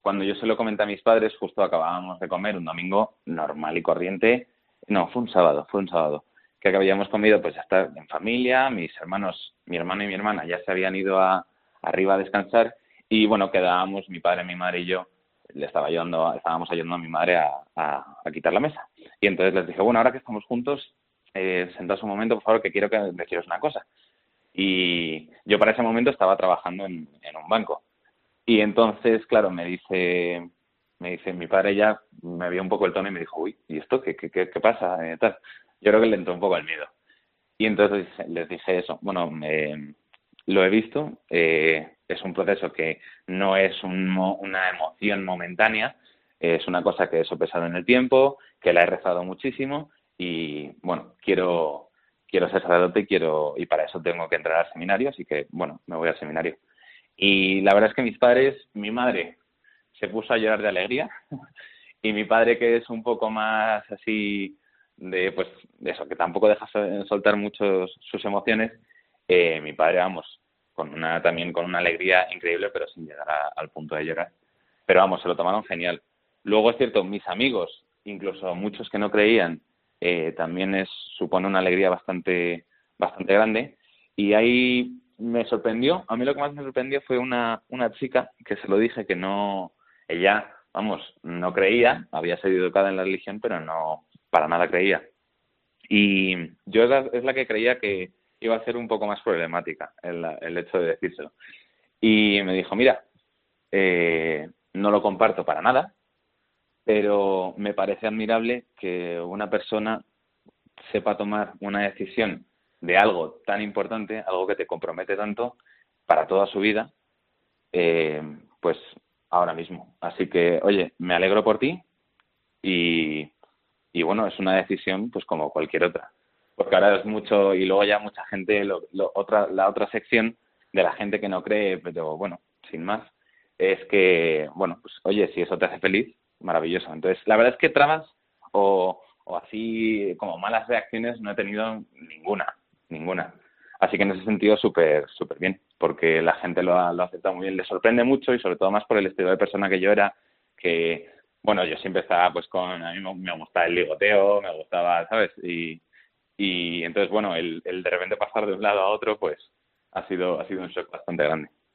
cuando yo se lo comenté a mis padres, justo acabábamos de comer un domingo normal y corriente. No, fue un sábado, que habíamos comido pues ya está en familia, mis hermanos, mi hermano y mi hermana ya se habían ido arriba a descansar y bueno, quedábamos mi padre, mi madre y yo, estábamos ayudando a mi madre a quitar la mesa. Y entonces les dije, bueno, ahora que estamos juntos, sentaos un momento, por favor, que quiero que deciros una cosa. Y yo para ese momento estaba trabajando en un banco. Y entonces, claro, me dice, mi padre ya me vio un poco el tono y me dijo, uy, ¿y esto qué pasa? Tal. Yo creo que le entró un poco el miedo. Y entonces les dije eso, bueno, lo he visto, es un proceso que no es una emoción momentánea, es una cosa que he sopesado en el tiempo, que la he rezado muchísimo y, bueno, quiero ser sacerdote y para eso tengo que entrar al seminario, así que, bueno, me voy al seminario. Y la verdad es que mis padres, mi madre se puso a llorar de alegría y mi padre, que es un poco más así pues de eso, que tampoco deja soltar mucho sus emociones, mi padre, vamos, también con una alegría increíble, pero sin llegar al punto de llorar. Pero vamos, se lo tomaron genial. Luego es cierto, mis amigos, incluso muchos que no creían, también supone una alegría bastante grande. Y ahí me sorprendió, a mí lo que más me sorprendió fue una chica que se lo dije que no, ella, vamos, no creía, había sido educada en la religión, pero no, para nada creía. Y yo es la que creía que iba a ser un poco más problemática el hecho de decírselo. Y me dijo, mira, no lo comparto para nada, pero me parece admirable que una persona sepa tomar una decisión de algo tan importante, algo que te compromete tanto para toda su vida, pues ahora mismo. Así que, oye, me alegro por ti y, y bueno, es una decisión pues como cualquier otra. Porque ahora es mucho, y luego ya mucha gente, la otra sección de la gente que no cree, pero bueno, sin más, es que, bueno, pues oye, si eso te hace feliz, maravilloso. Entonces, la verdad es que trabas o así como malas reacciones no he tenido ninguna. Así que en ese sentido súper bien, porque la gente lo ha aceptado muy bien, le sorprende mucho y sobre todo más por el estilo de persona que yo era, que bueno, yo siempre estaba pues a mí me gustaba el ligoteo, me gustaba, ¿sabes? Y entonces, bueno, el de repente pasar de un lado a otro, pues ha sido un shock bastante grande.